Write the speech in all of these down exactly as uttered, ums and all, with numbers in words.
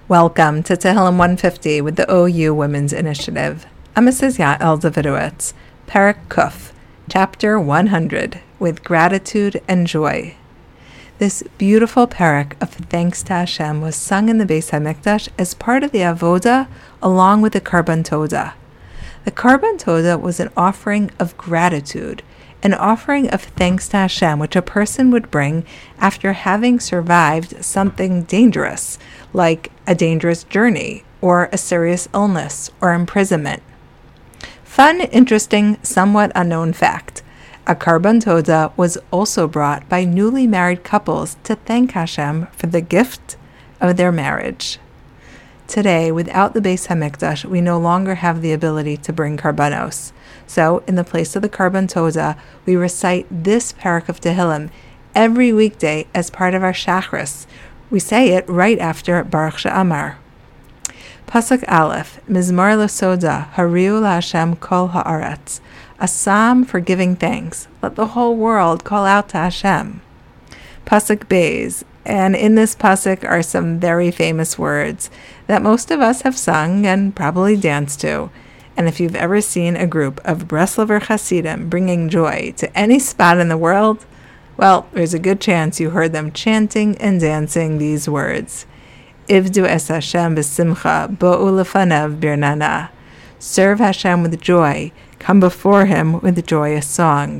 Welcome to Tehillim one fifty with the O U Women's Initiative. I'm Missus Yael Davidowitz, Perek Kuf, Chapter one hundred, with gratitude and joy. This beautiful perek of thanks to Hashem was sung in the Beis HaMikdash as part of the Avodah along with the Karban Todah. The Karban Todah was an offering of gratitude, an offering of thanks to Hashem, which a person would bring after having survived something dangerous, like a dangerous journey, or a serious illness, or imprisonment. Fun, interesting, somewhat unknown fact. A Karban Todah was also brought by newly married couples to thank Hashem for the gift of their marriage. Today, without the Beis HaMikdash, we no longer have the ability to bring karbanos. So, in the place of the Karban Todah, we recite this perek of Tehillim every weekday as part of our Shachris. We say it right after Baruch She'amar. Pasuk Aleph, Mizmor L'Soda, Hariu L'Hashem Kol Haaretz. A psalm for giving thanks. Let the whole world call out to Hashem. Pasuk Beis, and in this pasuk are some very famous words that most of us have sung and probably danced to. And if you've ever seen a group of Breslover Hasidim bringing joy to any spot in the world, well, there's a good chance you heard them chanting and dancing these words. Ivdu es Hashem b'simcha, bo'u lefanev birnana. Serve Hashem with joy, come before Him with a joyous song.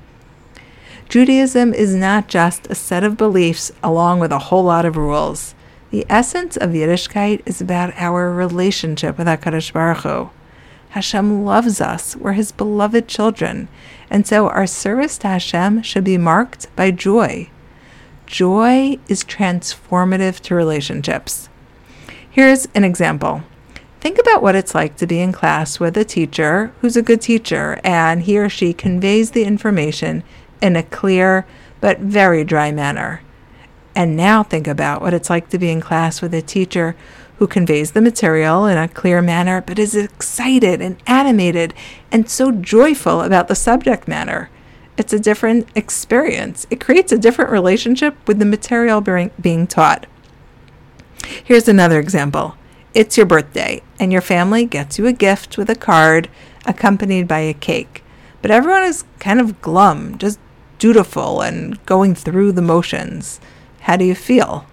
Judaism is not just a set of beliefs along with a whole lot of rules. The essence of Yiddishkeit is about our relationship with HaKadosh Baruch Hu. Hashem loves us, we're His beloved children, and so our service to Hashem should be marked by joy. Joy is transformative to relationships. Here's an example. Think about what it's like to be in class with a teacher who's a good teacher, and he or she conveys the information in a clear but very dry manner. And now think about what it's like to be in class with a teacher who conveys the material in a clear manner, but is excited and animated and so joyful about the subject matter. It's a different experience. It creates a different relationship with the material being taught. Here's another example. It's your birthday, and your family gets you a gift with a card accompanied by a cake. But everyone is kind of glum, just dutiful and going through the motions. How do you feel?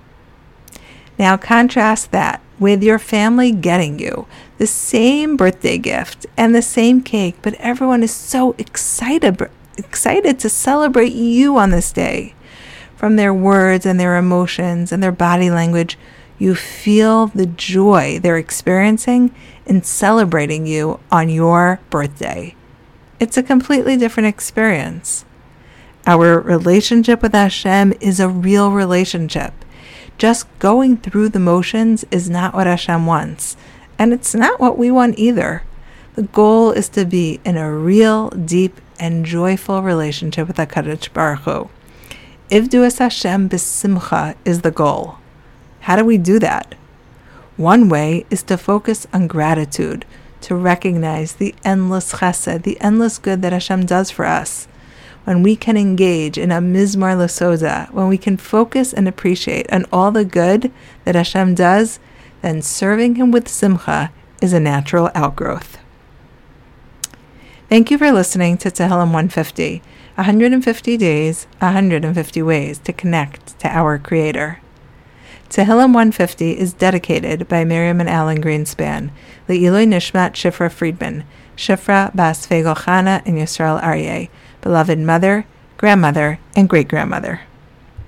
Now contrast that with your family getting you the same birthday gift and the same cake, but everyone is so excited, excited to celebrate you on this day. From their words and their emotions and their body language, you feel the joy they're experiencing in celebrating you on your birthday. It's a completely different experience. Our relationship with Hashem is a real relationship. Just going through the motions is not what Hashem wants, and it's not what we want either. The goal is to be in a real, deep, and joyful relationship with HaKadosh Baruch Hu. Ivdu es Hashem b'simcha is the goal. How do we do that? One way is to focus on gratitude, to recognize the endless chesed, the endless good that Hashem does for us. When we can engage in a Mizmor L'Soda, when we can focus and appreciate on all the good that Hashem does, then serving Him with simcha is a natural outgrowth. Thank you for listening to Tehillim one fifty, one hundred fifty days, one hundred fifty ways to connect to our Creator. Tehillim one fifty is dedicated by Miriam and Alan Greenspan, Le'iloi Nishmat Shifra Friedman, Shifra Bas Fegel Chana and Yisrael Aryeh, beloved mother, grandmother, and great-grandmother.